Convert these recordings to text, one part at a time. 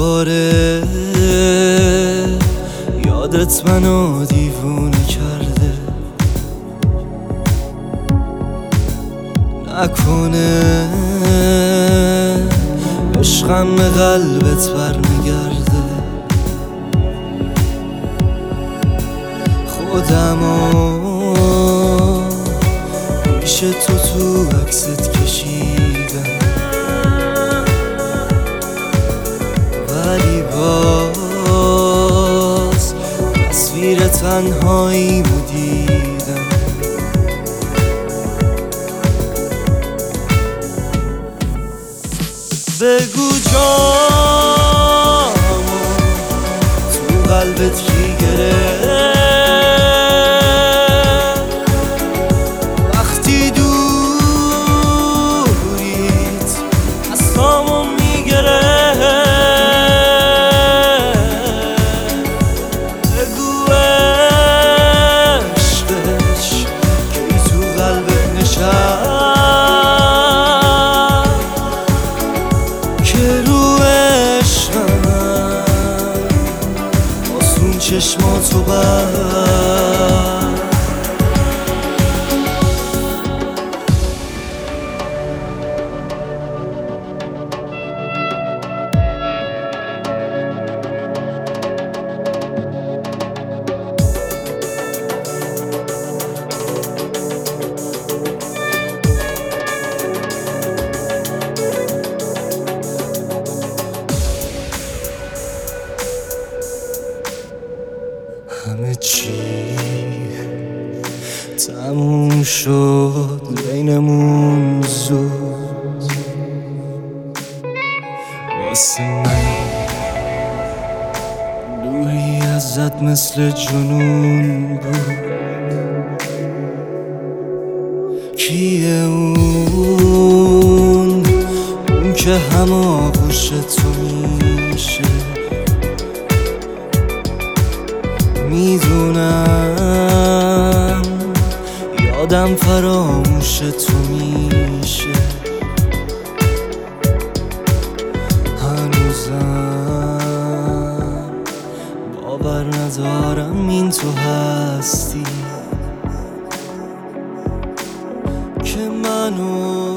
دوباره یادت منو دیوونه کرده، نکنه عشقم به قلبت برمیگرده. خودمو پیش تو عکست کشیدم، ولی باز تصویر تنهاییمو دیدم. بگو جامو تو قلبت کی گرفت، وقتی دوریت دستامو میگرفت. بگو عشقش کی تو قلبت نشست، چشماتو همه چی تموم شد بینمون زود، واسه من دوری ازت مثل جنون بود. کیه اون که هماغوش تو میشه؟ میدونم یادم فراموش تو میشه، هنوزم باور ندارم این تو هستی که منو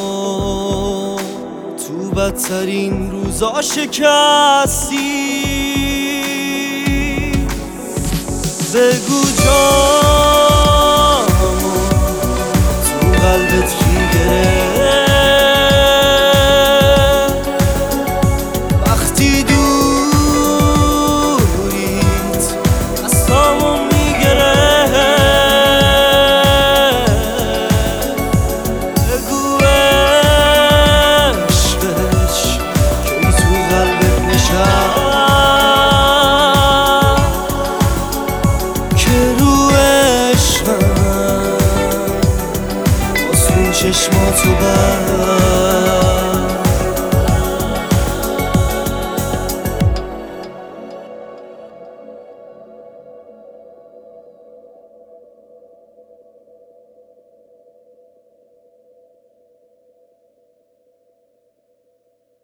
تو بدترین روزا شکستی. بگو جامو تو قلبت کی گرفت، وقتی دوریت دستامو میگرفت. بگو عشقش کی تو قلبت نشست، چشماتو